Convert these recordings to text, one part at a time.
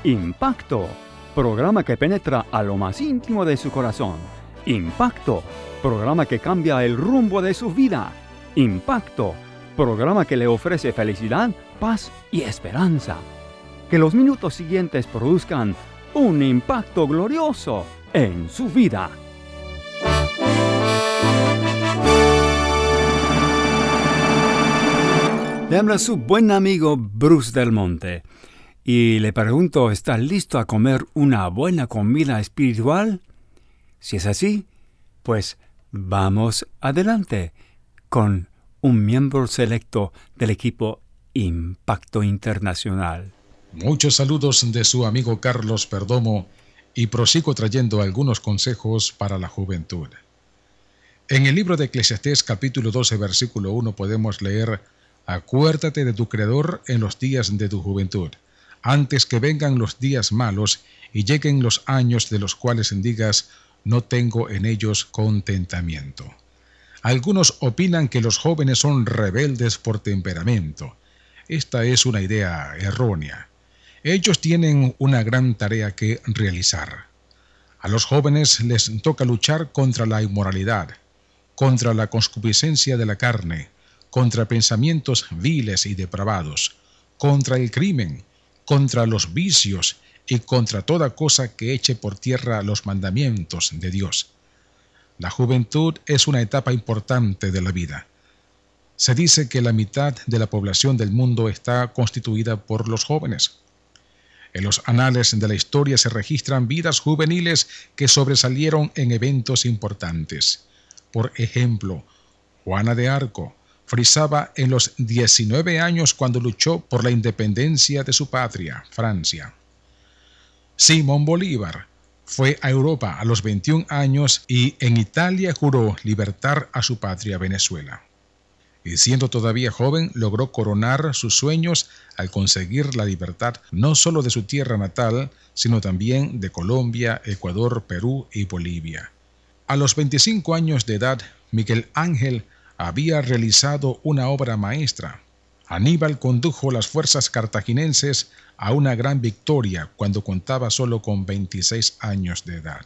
Impacto, programa que penetra a lo más íntimo de su corazón. Impacto, programa que cambia el rumbo de su vida. Impacto, programa que le ofrece felicidad, paz y esperanza. Que los minutos siguientes produzcan un impacto glorioso en su vida. Le habla su buen amigo Bruce Del Monte. Y le pregunto, ¿está listo a comer una buena comida espiritual? Si es así, pues vamos adelante con un miembro selecto del equipo Impacto Internacional. Muchos saludos de su amigo Carlos Perdomo y prosigo trayendo algunos consejos para la juventud. En el libro de Eclesiastés capítulo 12 versículo 1 podemos leer: acuérdate de tu Creador en los días de tu juventud, antes que vengan los días malos y lleguen los años de los cuales digas, no tengo en ellos contentamiento. Algunos opinan que los jóvenes son rebeldes por temperamento. Esta es una idea errónea. Ellos tienen una gran tarea que realizar. A los jóvenes les toca luchar contra la inmoralidad, contra la concupiscencia de la carne, contra pensamientos viles y depravados, contra el crimen, contra los vicios y contra toda cosa que eche por tierra los mandamientos de Dios. La juventud es una etapa importante de la vida. Se dice que la mitad de la población del mundo está constituida por los jóvenes. En los anales de la historia se registran vidas juveniles que sobresalieron en eventos importantes. Por ejemplo, Juana de Arco frisaba en los 19 años cuando luchó por la independencia de su patria, Francia. Simón Bolívar fue a Europa a los 21 años y en Italia juró libertar a su patria, Venezuela. Y siendo todavía joven, logró coronar sus sueños al conseguir la libertad no solo de su tierra natal, sino también de Colombia, Ecuador, Perú y Bolivia. A los 25 años de edad, Miguel Ángel había realizado una obra maestra. Aníbal condujo las fuerzas cartaginenses a una gran victoria cuando contaba solo con 26 años de edad.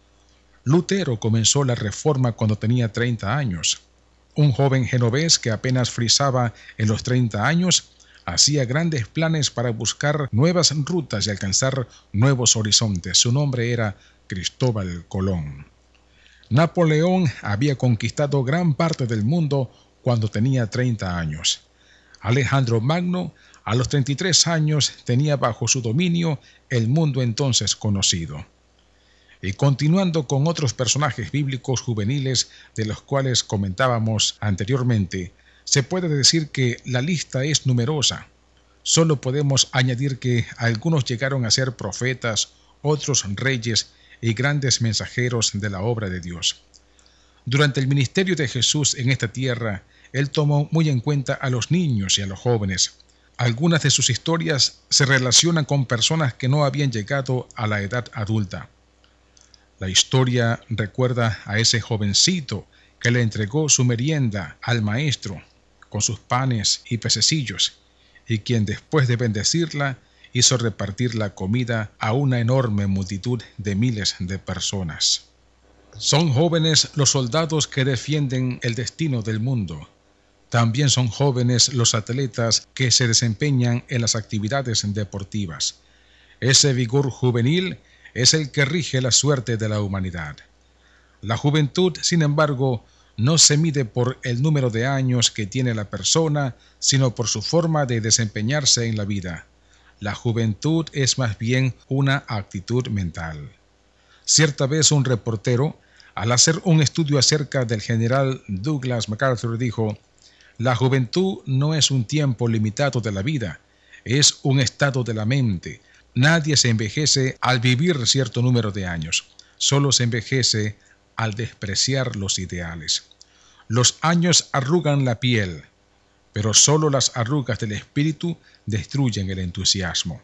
Lutero comenzó la reforma cuando tenía 30 años. Un joven genovés que apenas frisaba en los 30 años hacía grandes planes para buscar nuevas rutas y alcanzar nuevos horizontes. Su nombre era Cristóbal Colón. Napoleón había conquistado gran parte del mundo cuando tenía 30 años. Alejandro Magno, a los 33 años, tenía bajo su dominio el mundo entonces conocido. Y continuando con otros personajes bíblicos juveniles de los cuales comentábamos anteriormente, se puede decir que la lista es numerosa. Solo podemos añadir que algunos llegaron a ser profetas, otros reyes y grandes mensajeros de la obra de Dios. Durante el ministerio de Jesús en esta tierra, Él tomó muy en cuenta a los niños y a los jóvenes. Algunas de sus historias se relacionan con personas que no habían llegado a la edad adulta. La historia recuerda a ese jovencito que le entregó su merienda al maestro con sus panes y pececillos, y quien después de bendecirla hizo repartir la comida a una enorme multitud de miles de personas. Son jóvenes los soldados que defienden el destino del mundo. También son jóvenes los atletas que se desempeñan en las actividades deportivas. Ese vigor juvenil es el que rige la suerte de la humanidad. La juventud, sin embargo, no se mide por el número de años que tiene la persona, sino por su forma de desempeñarse en la vida. La juventud es más bien una actitud mental. Cierta vez un reportero, al hacer un estudio acerca del general Douglas MacArthur, dijo: la juventud no es un tiempo limitado de la vida, es un estado de la mente. Nadie se envejece al vivir cierto número de años, solo se envejece al despreciar los ideales. Los años arrugan la piel, pero solo las arrugas del espíritu destruyen el entusiasmo.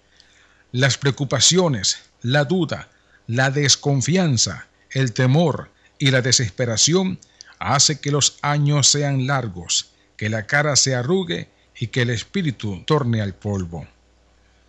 Las preocupaciones, la duda, la desconfianza, el temor y la desesperación hacen que los años sean largos, que la cara se arrugue y que el espíritu torne al polvo.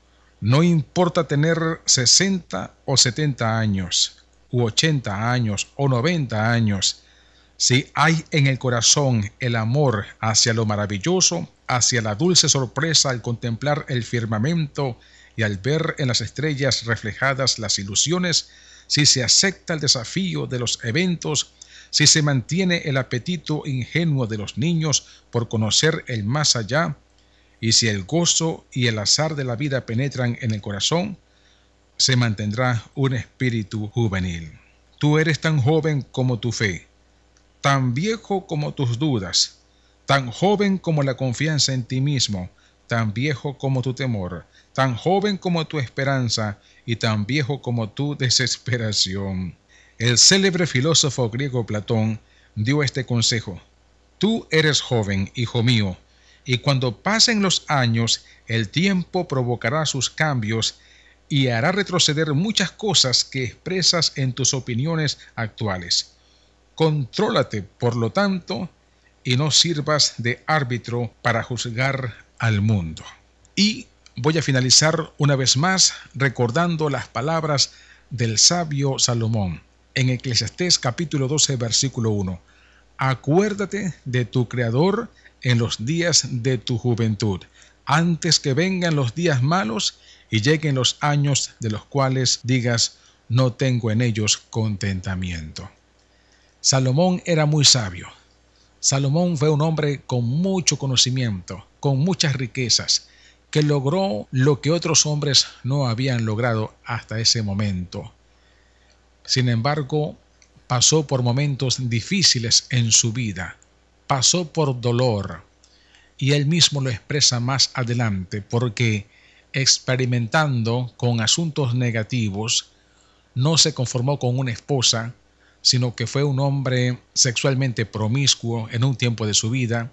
No importa tener 60 o 70 años, u 80 años o 90 años, si hay en el corazón el amor hacia lo maravilloso, hacia la dulce sorpresa al contemplar el firmamento y al ver en las estrellas reflejadas las ilusiones, si se acepta el desafío de los eventos, si se mantiene el apetito ingenuo de los niños por conocer el más allá, y si el gozo y el azar de la vida penetran en el corazón, se mantendrá un espíritu juvenil. Tú eres tan joven como tu fe, tan viejo como tus dudas, tan joven como la confianza en ti mismo, tan viejo como tu temor, tan joven como tu esperanza y tan viejo como tu desesperación. El célebre filósofo griego Platón dio este consejo: tú eres joven, hijo mío, y cuando pasen los años, el tiempo provocará sus cambios y hará retroceder muchas cosas que expresas en tus opiniones actuales. Contrólate, por lo tanto, y no sirvas de árbitro para juzgar al mundo. Y voy a finalizar una vez más recordando las palabras del sabio Salomón en Eclesiastés capítulo 12, versículo 1. Acuérdate de tu Creador en los días de tu juventud, antes que vengan los días malos y lleguen los años de los cuales digas, no tengo en ellos contentamiento. Salomón era muy sabio. Salomón fue un hombre con mucho conocimiento, con muchas riquezas, que logró lo que otros hombres no habían logrado hasta ese momento. Sin embargo, pasó por momentos difíciles en su vida, pasó por dolor, y él mismo lo expresa más adelante, porque experimentando con asuntos negativos, no se conformó con una esposa, sino que fue un hombre sexualmente promiscuo en un tiempo de su vida,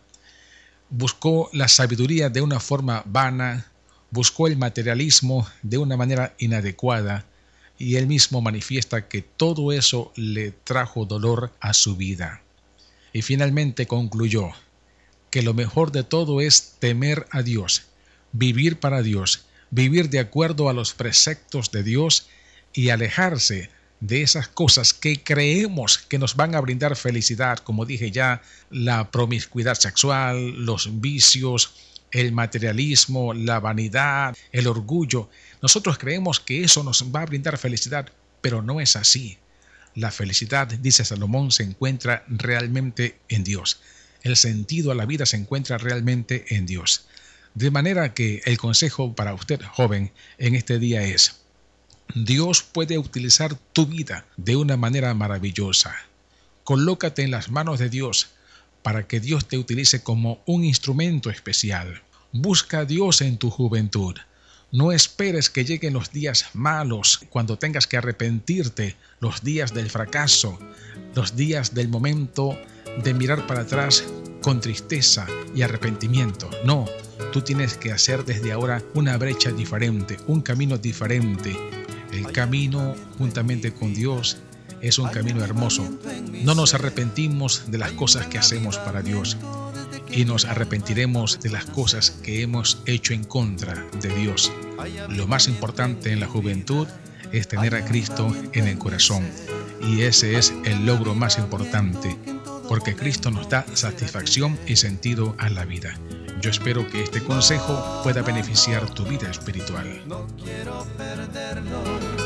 buscó la sabiduría de una forma vana, buscó el materialismo de una manera inadecuada, y él mismo manifiesta que todo eso le trajo dolor a su vida. Y finalmente concluyó que lo mejor de todo es temer a Dios, vivir para Dios, vivir de acuerdo a los preceptos de Dios y alejarse de esas cosas que creemos que nos van a brindar felicidad, como dije ya, la promiscuidad sexual, los vicios, el materialismo, la vanidad, el orgullo. Nosotros creemos que eso nos va a brindar felicidad, pero no es así. La felicidad, dice Salomón, se encuentra realmente en Dios. El sentido a la vida se encuentra realmente en Dios. De manera que el consejo para usted, joven, en este día es: Dios puede utilizar tu vida de una manera maravillosa. Colócate en las manos de Dios para que Dios te utilice como un instrumento especial. Busca a Dios en tu juventud. No esperes que lleguen los días malos, cuando tengas que arrepentirte, los días del fracaso, los días del momento de mirar para atrás con tristeza y arrepentimiento. No, tú tienes que hacer desde ahora una brecha diferente, un camino diferente. El camino juntamente con Dios es un camino hermoso. No nos arrepentimos de las cosas que hacemos para Dios y nos arrepentiremos de las cosas que hemos hecho en contra de Dios. Lo más importante en la juventud es tener a Cristo en el corazón, y ese es el logro más importante, porque Cristo nos da satisfacción y sentido a la vida. Yo espero que este consejo pueda beneficiar tu vida espiritual. No quiero perderlo.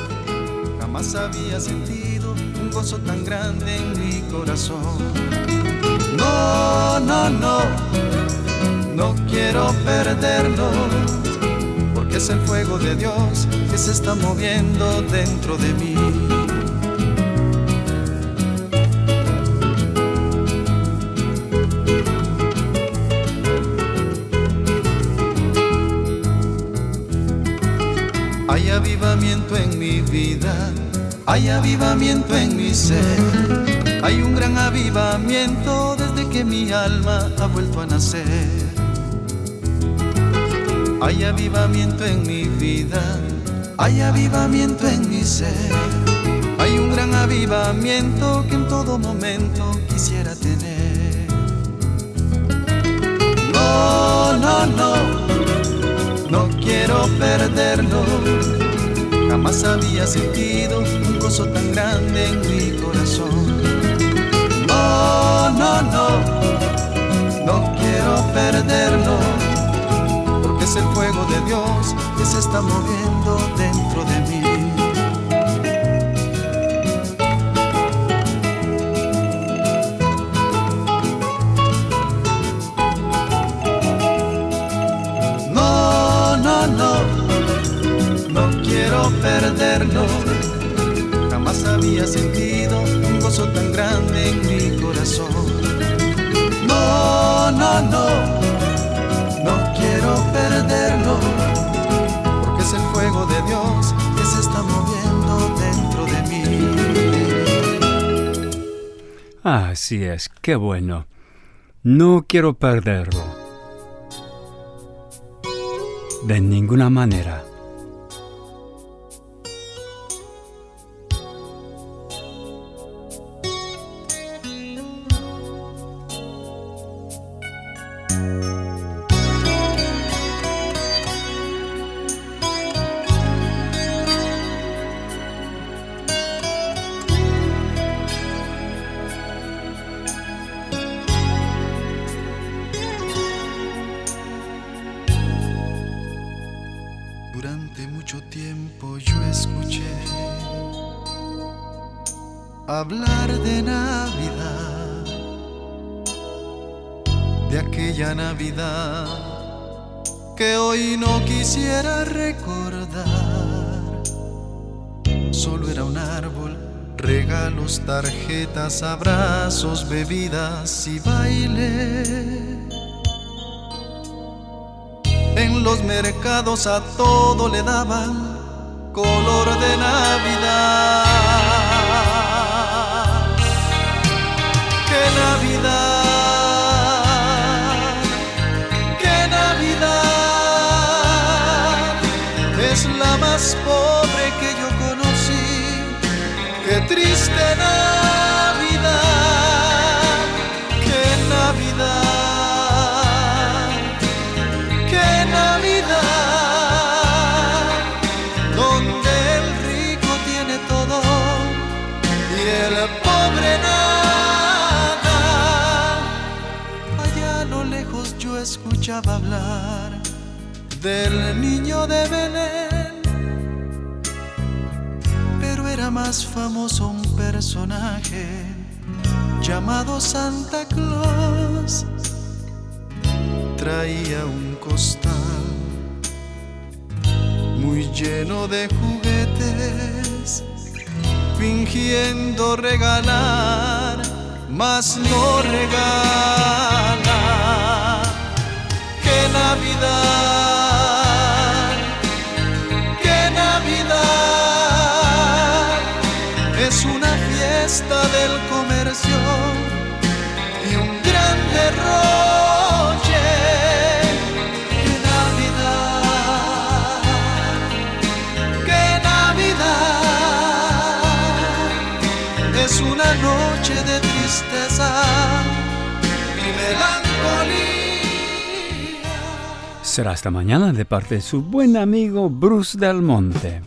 Jamás había sentido un gozo tan grande en mi corazón. No, no, no, no quiero perderlo, porque es el fuego de Dios que se está moviendo dentro de mí. Hay avivamiento en mi vida, hay avivamiento en mi ser. Hay un gran avivamiento desde que mi alma ha vuelto a nacer. Hay avivamiento en mi vida, hay avivamiento en mi ser. Hay un gran avivamiento que en todo momento quisiera tener. No, no, no, no quiero perder. perderlo. Jamás había sentido un gozo tan grande en mi corazón. No, no, no, no quiero perderlo, porque es el fuego de Dios que se está moviendo dentro de mí. No quiero perderlo. Jamás había sentido un gozo tan grande en mi corazón. No, no, no, no quiero perderlo, porque es el fuego de Dios que se está moviendo dentro de mí. Así es, qué bueno. No quiero perderlo. De ninguna manera. Durante mucho tiempo yo escuché hablar de Navidad, de aquella Navidad que hoy no quisiera recordar. Solo era un árbol, regalos, tarjetas, abrazos, bebidas y baile. En los mercados a todo le daban color de Navidad. ¡Qué Navidad! ¡Qué Navidad! Es la más pobre que yo conocí. ¡Qué triste Navidad! ¡Qué Navidad! Donde el rico tiene todo y el pobre nada. Allá a lo lejos yo escuchaba hablar del niño de Belén, pero era más famoso un personaje llamado Santa Claus. Traía un costal muy lleno de juguetes, fingiendo regalar, mas no regala. ¡Qué Navidad! ¡Qué Navidad! Es una fiesta del comercio y un gran derroche. Es una noche de tristeza y melancolía. Será hasta mañana de parte de su buen amigo Bruce Del Monte.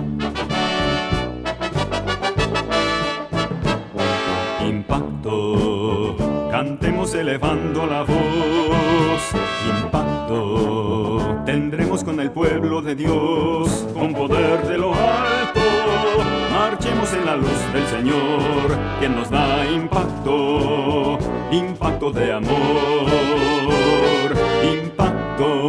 Impacto, cantemos elevando la voz. Impacto, tendremos con el pueblo de Dios, con poder de lo alto. Marchemos en la luz del Señor, que nos da impacto, impacto de amor,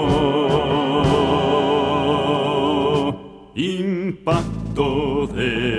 impacto, impacto de